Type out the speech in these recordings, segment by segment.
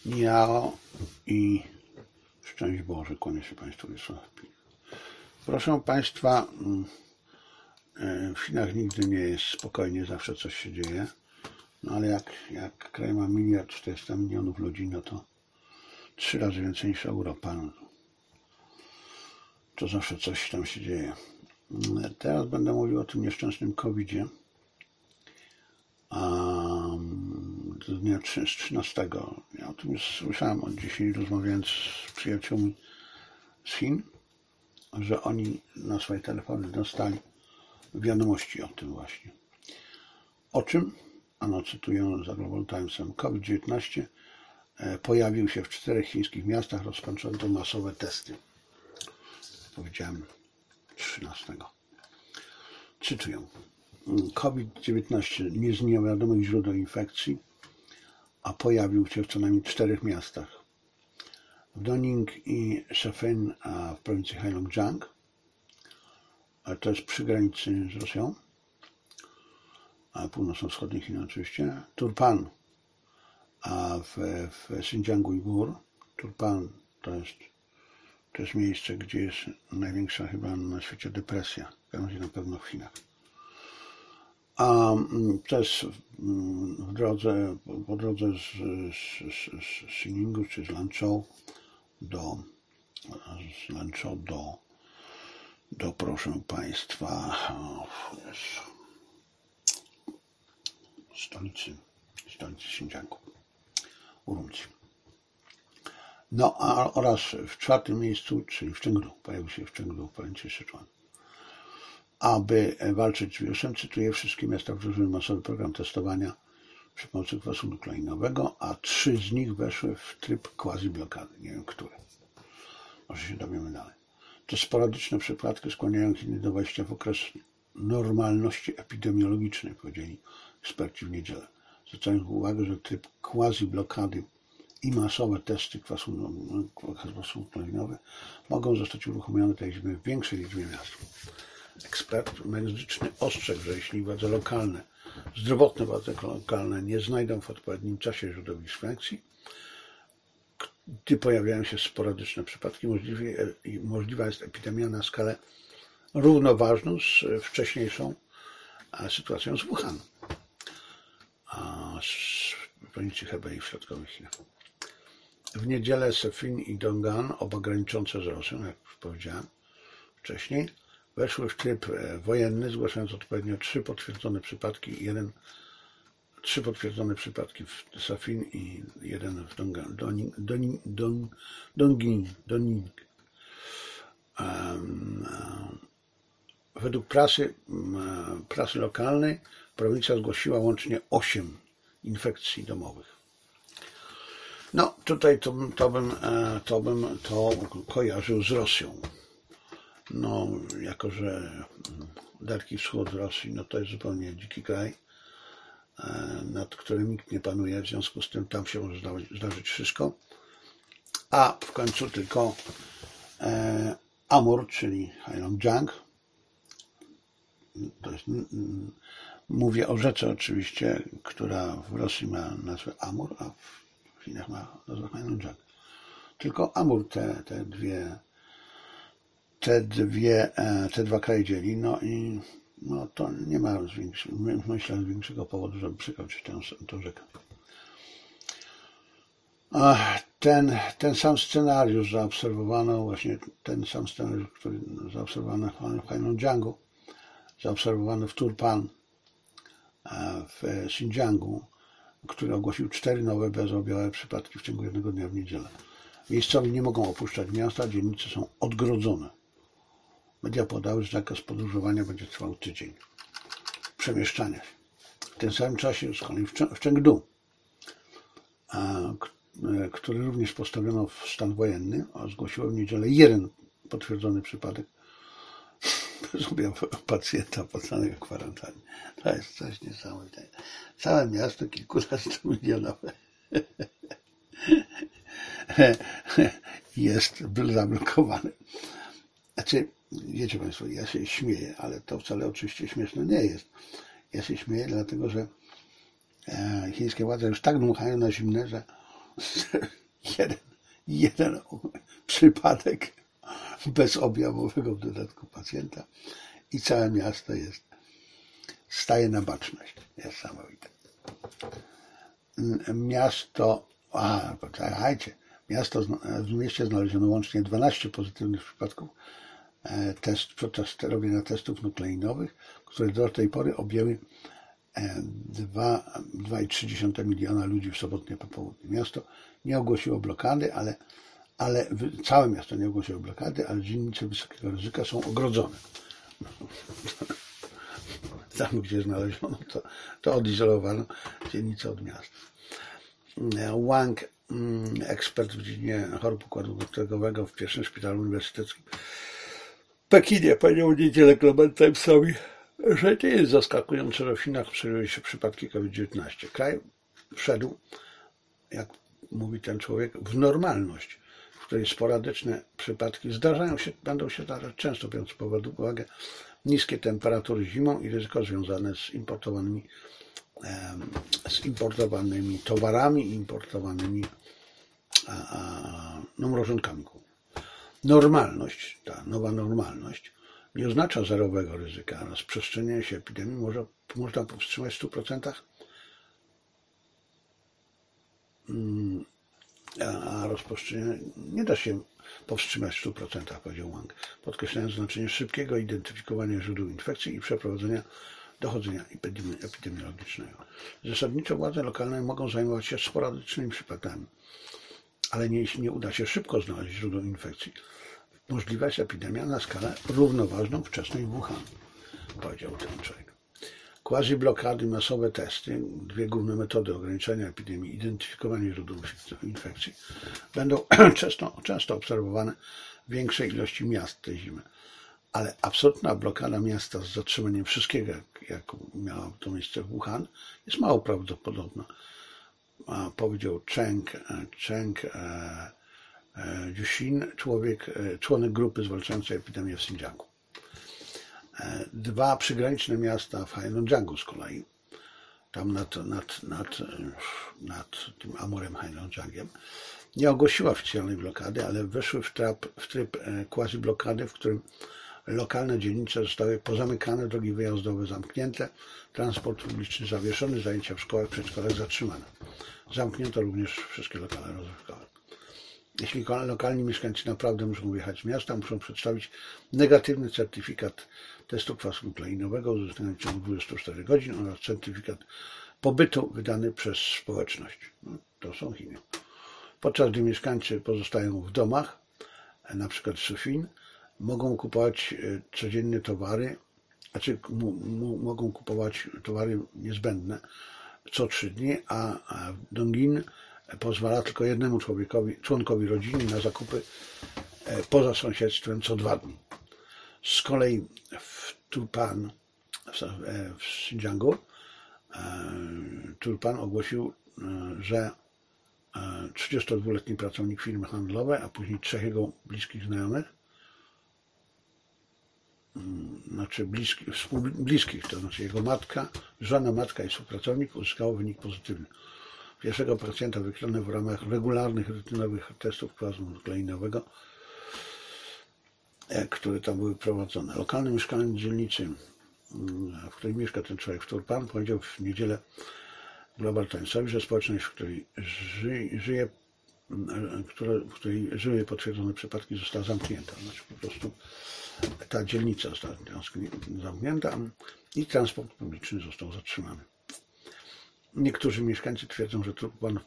Niao i szczęść Boże, kłanię się Państwu Wiesławie. Proszę Państwa, w Chinach nigdy nie jest spokojnie, zawsze coś się dzieje, no ale jak kraj ma 1 400 000 000 ludzi, no to 3 razy więcej niż Europa, no to zawsze coś tam się dzieje. Teraz będę mówił o tym nieszczęsnym COVID-zie. Z dnia 13. Ja o tym już słyszałem od dzisiaj, rozmawiając z przyjaciółmi z Chin, że oni na swoje telefony dostali wiadomości o tym właśnie. O czym? Ano cytuję za Global Timesem. COVID-19 pojawił się w 4 chińskich miastach, rozpoczęto masowe testy. Powiedziałem 13. Cytuję. COVID-19 nie z niewiadomych źródeł infekcji, a pojawił się w co najmniej 4 miastach. W Donning i Shefin w prowincji Heilongjiang, to jest przy granicy z Rosją, północno-wschodniej Chin oczywiście. Turpan w Xinjiangu Ujgur. Turpan to jest miejsce, gdzie jest największa chyba na świecie depresja, na pewno w Chinach. A to jest po drodze z Xiningu czy z Lanzhou do proszę Państwa stolicy Xinjiangu, Urumqi. No oraz w 4. miejscu, czyli w Chengdu, pojawił się w Chengdu w prowincji Sichuan. Aby walczyć z wirusem, cytuję, wszystkie miasta wdrożyły masowy program testowania przy pomocy kwasu nukleinowego, a 3 z nich weszły w tryb quasi-blokady. Nie wiem, które. Może się dowiemy dalej. Te sporadyczne przypadki skłaniają Chiny do wejścia w okres normalności epidemiologicznej, powiedzieli eksperci w niedzielę. Zwracają uwagę, że tryb quasi-blokady i masowe testy kwasu nukleinowego mogą zostać uruchomione w większej liczbie miast. Ekspert medyczny ostrzegł, że jeśli władze lokalne, zdrowotne władze lokalne nie znajdą w odpowiednim czasie źródeł infekcji, gdy pojawiają się sporadyczne przypadki, możliwa jest epidemia na skalę równoważną z wcześniejszą sytuacją z Wuhan, z prowincji Hebei w środkowych Chinach. W niedzielę Shefin i Dong'an, oba graniczące z Rosją, jak już powiedziałem wcześniej, weszły w tryb wojenny, zgłaszając odpowiednio 3 potwierdzone przypadki, 3 potwierdzone przypadki w Shefin i 1 w Donning. Według prasy lokalnej prowincja zgłosiła łącznie 8 infekcji domowych. No tutaj to bym to kojarzył z Rosją. No, jako że Daleki Wschód Rosji, no to jest zupełnie dziki kraj, nad którym nikt nie panuje, w związku z tym tam się może zdarzyć wszystko. A w końcu tylko Amur, czyli Heilongjiang, to jest, mówię o rzece oczywiście, która w Rosji ma nazwę Amur, a w Chinach ma nazwę Heilongjiang. Tylko Amur te dwa kraje dzieli, no i no to nie ma myślę większego powodu, żeby przekroczyć tę rzekę. Ten sam scenariusz zaobserwowano, właśnie ten sam scenariusz, który zaobserwowano w Heilongjiangu, zaobserwowano w Turpan, w Xinjiangu, który ogłosił 4 nowe bezobjawowe przypadki w ciągu 1 dnia w niedzielę. Miejscowi nie mogą opuszczać miasta, dzielnice są odgrodzone. Media podały, że zakaz podróżowania będzie trwał tydzień. Przemieszczania się. W tym samym czasie z kolei w Chengdu, który również postawiono w stan wojenny, a zgłosiło w niedzielę 1 potwierdzony przypadek bezobjawowego pacjenta poddanego kwarantannie. To jest coś niesamowitego. Całe miasto kilkunastomilionowe jest zablokowane. Znaczy, wiecie Państwo, ja się śmieję, ale to wcale oczywiście śmieszne nie jest. Ja się śmieję, dlatego że chińskie władze już tak dmuchają na zimne, że jeden przypadek bezobjawowego w dodatku pacjenta i całe miasto staje na baczność. Niesamowite. W mieście znaleziono łącznie 12 pozytywnych przypadków podczas robienia testów nukleinowych, które do tej pory objęły 2,3 miliona ludzi w sobotnie popołudnie. Miasto nie ogłosiło blokady, całe miasto nie ogłosiło blokady, ale dzielnice wysokiego ryzyka są ogrodzone. Tam, gdzie znaleziono, to odizolowano dzielnicę od miasta. Wang, ekspert w dziedzinie chorób układu nerwowego w pierwszym szpitalu uniwersyteckim w Pekinie, powiedział w niedzielę Global Timesowi, że nie jest zaskakujące, że w Chinach przeżyły się przypadki COVID-19. Kraj wszedł, jak mówi ten człowiek, w normalność, w której sporadyczne przypadki będą się zdarzać często, biorąc pod uwagę niskie temperatury zimą i ryzyko związane z importowanymi towarami i importowanymi mrożonkami. Normalność, ta nowa normalność nie oznacza zerowego ryzyka. Rozprzestrzenianie się epidemii można powstrzymać w 100%, a rozprzestrzenianie nie da się powstrzymać w 100%, powiedział Wang, podkreślając znaczenie szybkiego identyfikowania źródeł infekcji i przeprowadzenia dochodzenia epidemiologicznego. Zasadniczo władze lokalne mogą zajmować się sporadycznymi przypadkami, ale jeśli nie uda się szybko znaleźć źródeł infekcji, możliwa jest epidemia na skalę równoważną wczesnej w Wuhan, powiedział ten człowiek. Quasi-blokady, masowe testy, dwie główne metody ograniczenia epidemii, identyfikowanie źródeł infekcji, będą często obserwowane w większej ilości miast tej zimy. Ale absolutna blokada miasta z zatrzymaniem wszystkiego, jak miało to miejsce w Wuhan, jest mało prawdopodobna, powiedział Cheng Juxin, członek grupy zwalczającej epidemię w Xinjiangu. Dwa przygraniczne miasta w Heilongjiangu z kolei, tam nad tym Amurem Heilongjiangiem, nie ogłosiła oficjalnej blokady, ale weszły w tryb quasi-blokady, w którym lokalne dzielnice zostały pozamykane, drogi wyjazdowe zamknięte, transport publiczny zawieszony, zajęcia w szkołach, przedszkolach zatrzymane. Zamknięto również wszystkie lokale rozrywkowe. Jeśli lokalni mieszkańcy naprawdę muszą wyjechać z miasta, muszą przedstawić negatywny certyfikat testu kwasu nukleinowego uzyskany w ciągu 24 godzin oraz certyfikat pobytu wydany przez społeczność. To są Chiny. Podczas gdy mieszkańcy pozostają w domach, na przykład w Sufin, mogą kupować codziennie towary, mogą kupować towary niezbędne co 3 dni, a Dongjin pozwala tylko jednemu członkowi rodziny na zakupy poza sąsiedztwem co 2 dni. Z kolei w Turpan, w Xinjiangu, Turpan ogłosił, że 32-letni pracownik firmy handlowej, a później 3 jego bliskich znajomych, to znaczy jego matka, żona, matka i współpracownik uzyskało wynik pozytywny. Pierwszego pacjenta wykryto w ramach regularnych, rutynowych testów kwasu nukleinowego, które tam były prowadzone. Lokalny mieszkaniec dzielnicy, w której mieszka ten człowiek w Turpan, powiedział w niedzielę Global Timesowi, że społeczność, w której żyły potwierdzone przypadki, została zamknięta. Znaczy po prostu ta dzielnica została zamknięta i transport publiczny został zatrzymany. Niektórzy mieszkańcy twierdzą, że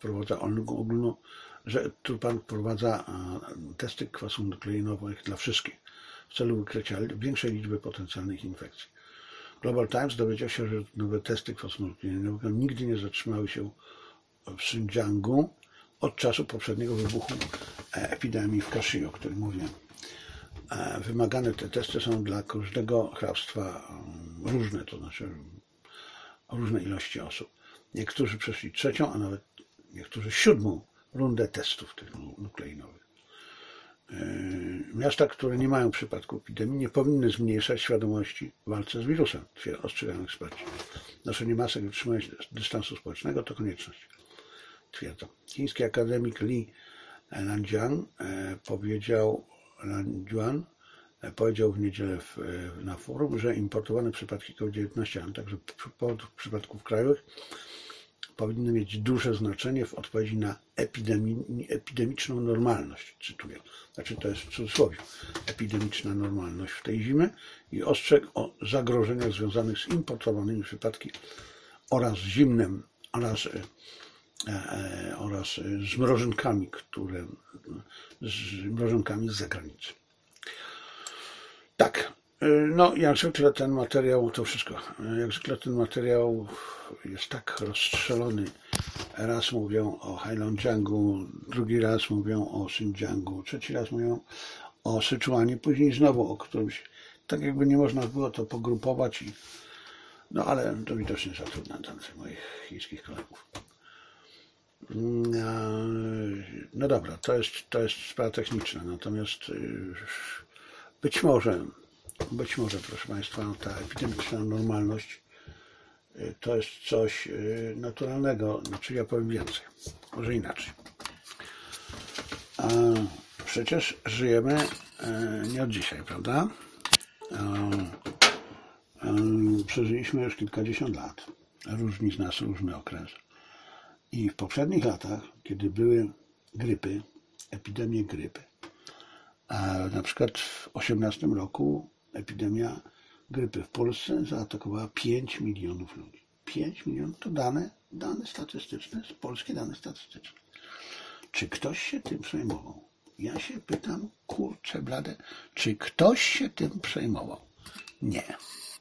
Turpan wprowadza testy kwasu nukleinowego dla wszystkich w celu wykrycia większej liczby potencjalnych infekcji. Global Times dowiedział się, że nowe testy kwasu nukleinowego nigdy nie zatrzymały się w Xinjiangu od czasu poprzedniego wybuchu epidemii w Kashi, o którym mówiłem. Wymagane te testy są dla każdego hrabstwa różne, to znaczy różne ilości osób. Niektórzy przeszli 3., a nawet niektórzy 7. rundę testów tych nukleinowych. Miasta, które nie mają przypadku epidemii, nie powinny zmniejszać świadomości w walce z wirusem, ostrzegają eksperci. Noszenie masek i utrzymanie dystansu społecznego to konieczność. twierdzą. Chiński akademik Li Lanjuan powiedział w niedzielę na forum, że importowane przypadki COVID-19, ale także przypadków krajowych powinny mieć duże znaczenie w odpowiedzi na epidemiczną normalność, cytuję. Znaczy to jest w cudzysłowie, epidemiczna normalność w tej zimy i ostrzegł o zagrożeniach związanych z importowanymi przypadkami oraz zimnem, oraz z mrożonkami z zagranicy. Tak, no jak zwykle ten materiał, to wszystko, jak zwykle ten materiał jest tak rozstrzelony. Raz mówią o Heilongjiangu, drugi raz mówią o Xinjiangu, trzeci raz mówią o Syczuanie, później znowu o którymś, tak jakby nie można było to pogrupować, no ale to widocznie zatrudnia moich chińskich kolegów. No dobra, to jest sprawa techniczna, natomiast być może, proszę Państwa, ta epidemiczna normalność to jest coś naturalnego, znaczy ja powiem więcej, może inaczej. Przecież żyjemy nie od dzisiaj, prawda? Przeżyliśmy już kilkadziesiąt lat, różni z nas różny okres. I w poprzednich latach, kiedy były grypy, epidemie grypy, na przykład w 2018 roku epidemia grypy w Polsce zaatakowała 5 milionów ludzi. 5 milionów to dane statystyczne, polskie dane statystyczne. Czy ktoś się tym przejmował? Ja się pytam, kurczę blade, czy ktoś się tym przejmował? Nie.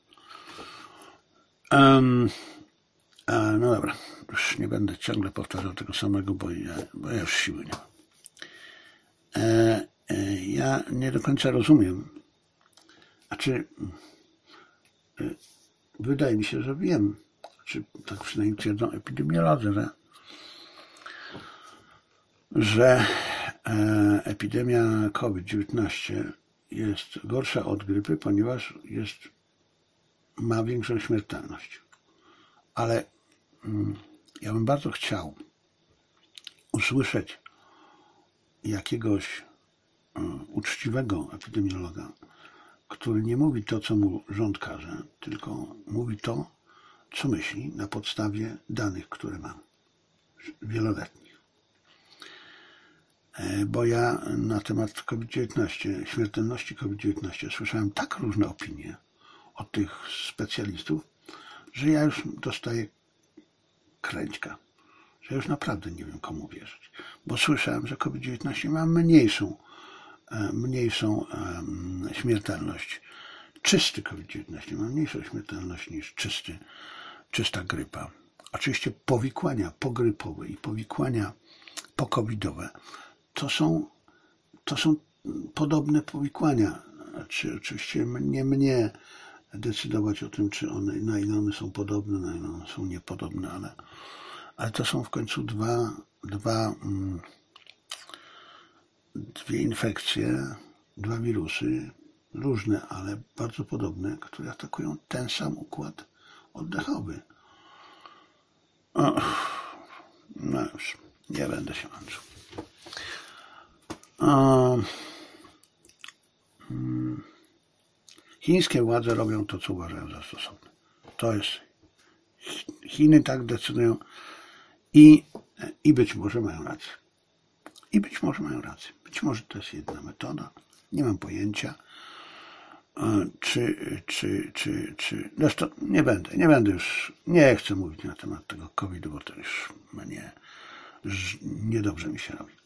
No dobra, już nie będę ciągle powtarzał tego samego, bo ja już siły nie mam. Ja nie do końca rozumiem, wydaje mi się, że wiem, tak przynajmniej twierdzą epidemiolodzy, że epidemia COVID-19 jest gorsza od grypy, ponieważ ma większą śmiertelność. Ale ja bym bardzo chciał usłyszeć jakiegoś uczciwego epidemiologa, który nie mówi to, co mu rząd każe, tylko mówi to, co myśli na podstawie danych, które mam, wieloletnich. Bo ja na temat COVID-19, śmiertelności COVID-19 słyszałem tak różne opinie od tych specjalistów, że ja już dostaję kręćka, że już naprawdę nie wiem, komu wierzyć. Bo słyszałem, że COVID-19 ma mniejszą śmiertelność. Czysty COVID-19 ma mniejszą śmiertelność niż czysta grypa. Oczywiście powikłania pogrypowe i powikłania pocovidowe to są podobne powikłania. Oczywiście nie mnie decydować o tym, na ile one są podobne, na ile one są niepodobne, ale to są w końcu dwie infekcje, dwa wirusy, różne, ale bardzo podobne, które atakują ten sam układ oddechowy. No już, nie będę się męczył. Chińskie władze robią to, co uważają za stosowne. To jest, Chiny tak decydują i być może mają rację. Być może to jest jedna metoda. Nie mam pojęcia. Zresztą nie będę już, nie chcę mówić na temat tego COVID-u, bo to już niedobrze mi się robi.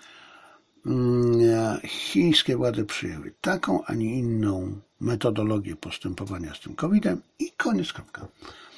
Chińskie władze przyjęły taką, a nie inną metodologię postępowania z tym COVID-em i koniec, kropka.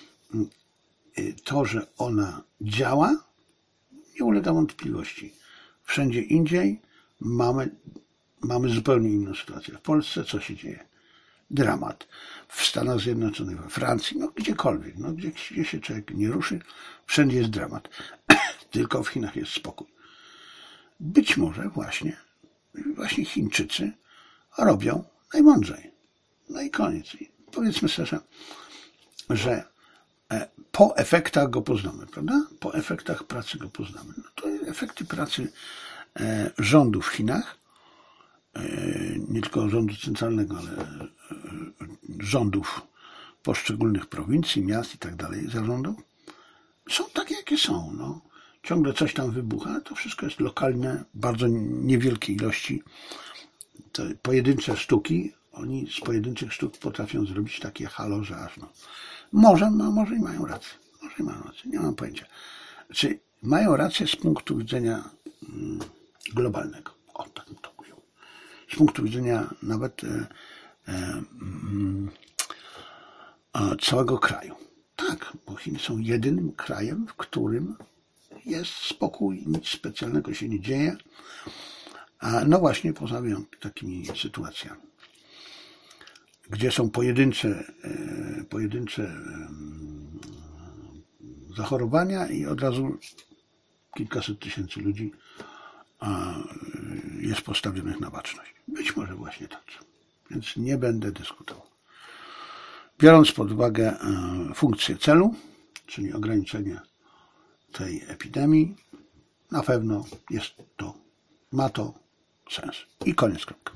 To, że ona działa, nie ulega wątpliwości. Wszędzie indziej mamy zupełnie inną sytuację. W Polsce co się dzieje? Dramat. W Stanach Zjednoczonych, we Francji, gdziekolwiek, gdzie się człowiek nie ruszy, wszędzie jest dramat. Tylko w Chinach jest spokój. Być może właśnie Chińczycy robią najmądrzej. No i koniec. I powiedzmy szczerze, że Po efektach go poznamy, prawda? Po efektach pracy go poznamy. No to efekty pracy rządu w Chinach, nie tylko rządu centralnego, ale rządów poszczególnych prowincji, miast i tak dalej, zarządów, są takie, jakie są. No. Ciągle coś tam wybucha, to wszystko jest lokalne, bardzo niewielkie ilości. Te pojedyncze sztuki, oni z pojedynczych sztuk potrafią zrobić takie halo, że aż no. Może i mają rację. Może i mają rację, nie mam pojęcia. Czy mają rację z punktu widzenia globalnego? O, tak bym to ujął. Z punktu widzenia nawet całego kraju. Tak, bo Chiny są jedynym krajem, w którym jest spokój, nic specjalnego się nie dzieje. No właśnie poza takimi sytuacjami, gdzie są pojedyncze zachorowania i od razu kilkaset tysięcy ludzi jest postawionych na baczność. Być może właśnie tak. Więc nie będę dyskutował. Biorąc pod uwagę funkcję celu, czyli ograniczenie tej epidemii, na pewno ma to sens. I koniec, kropka.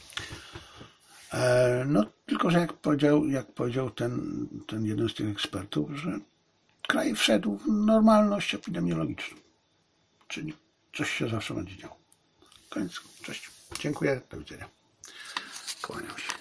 No tylko, że jak powiedział ten jeden z tych ekspertów, że kraj wszedł w normalność epidemiologiczną. Czyli coś się zawsze będzie działo. Koniec. Cześć. Dziękuję. Do widzenia. Kłaniam się.